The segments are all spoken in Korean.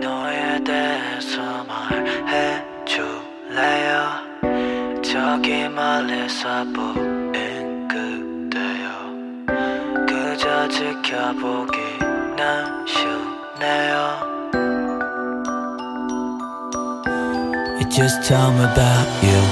너에 대해서 말해줄래요? 저기 멀리서 보인 그대여 그저 지켜보기는 쉽네요. You just tell me about you.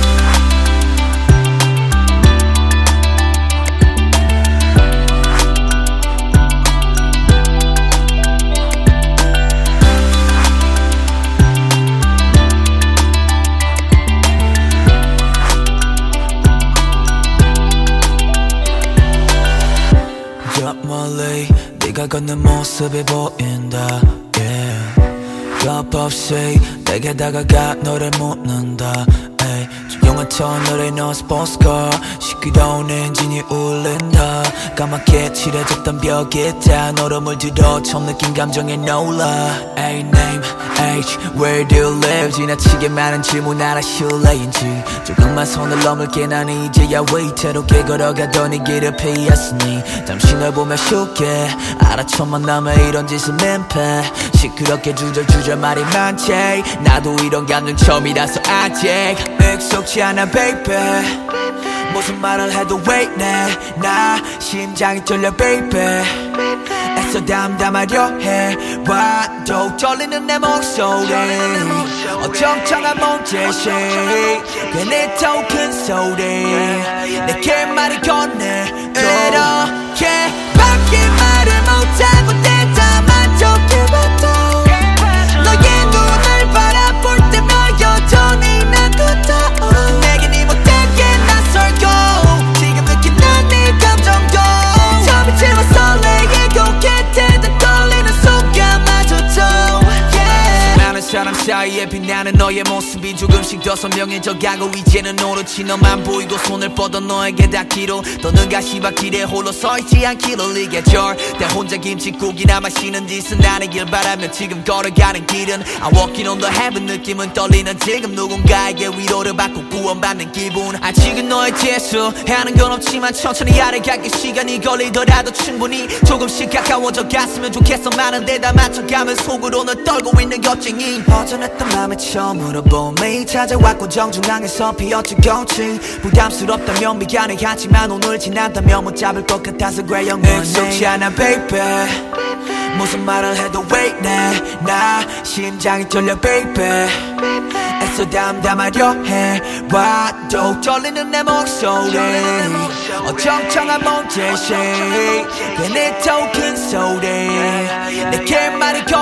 저 멀리 네가 걷는 모습이 보인다 yeah. 겁 없이 내게 다가가 너를 묻는다 ay. 조용한 터널에 넣은 스포츠카 시끄러운 엔진이 울린다 까맣게 칠해졌던 벽에 있다 너로 물들어 처음 느낀 감정에 놀라 A name H where do you live 지나치게 많은 질문 알아 실례인지 조금만 손을 넘을게 난 이제야 위태롭게 걸어가더니 길을 피했으니 잠시 널 보며 쉽게 알아 첫 만남에 이런 짓은 민폐 시끄럽게 주절주절 말이 많지 나도 이런 감정 처음이라서 아직 익숙지 않아 baby 무슨 말을 해도 왜 이래 나 심장이 떨려 baby 애써 담담하려 해 와도 떨리는 내 목소리 어정쩡한 몸짓이 괜히 더 큰 소리 내게 말을 건네 이렇게 밖에 말을 못하고 내다 만족해봐도 너의 눈을 바라볼 때면 여전히 난 두터워 내겐 이 못하게 낯설고 지금 느낀 난 네 감정도 처음이 제발 설레이고 곁에다 떨리는 순간마저도 yeah. 많은 사람 사이에 빛나는 너의 모습이 조금씩 더 선명해져가고 이제는 오로지 너만 보이고 손을 뻗어 너에게 닿기로 더는 가시밭길에 홀로 서있지 않기를 이 계절 내 혼자 김치국이나 마시는 짓은 아니길 바라며 지금 걸어가는 길은 I'm walking on the heaven 느낌은 떨리는 지금 누군가에게 위로를 받고 구원받는 기분 아직은 너의 재수 하는 건 없지만 천천히 알아가기 시간이 걸리더라도 충분히 조금씩 가까워져 갔으면 좋겠어 많은 데다 맞춰가면 속으로는 떨고 있는 겁쟁이 허전했던 맘에 처음으로 봄이 찾아왔고 정중앙에서 피었지 꽃이 부담스럽다면 미안해하지만 오늘 지난다면 못 잡을 것 같아서 그래 영원히 익숙지 않아 baby 무슨 말을 해도 왜 이래 나 심장이 떨려 baby 애써 담담하려 해 와도 떨리는 내 목소리 어정쩡한 몸짓이 괜히 더 큰 소리 내게 말을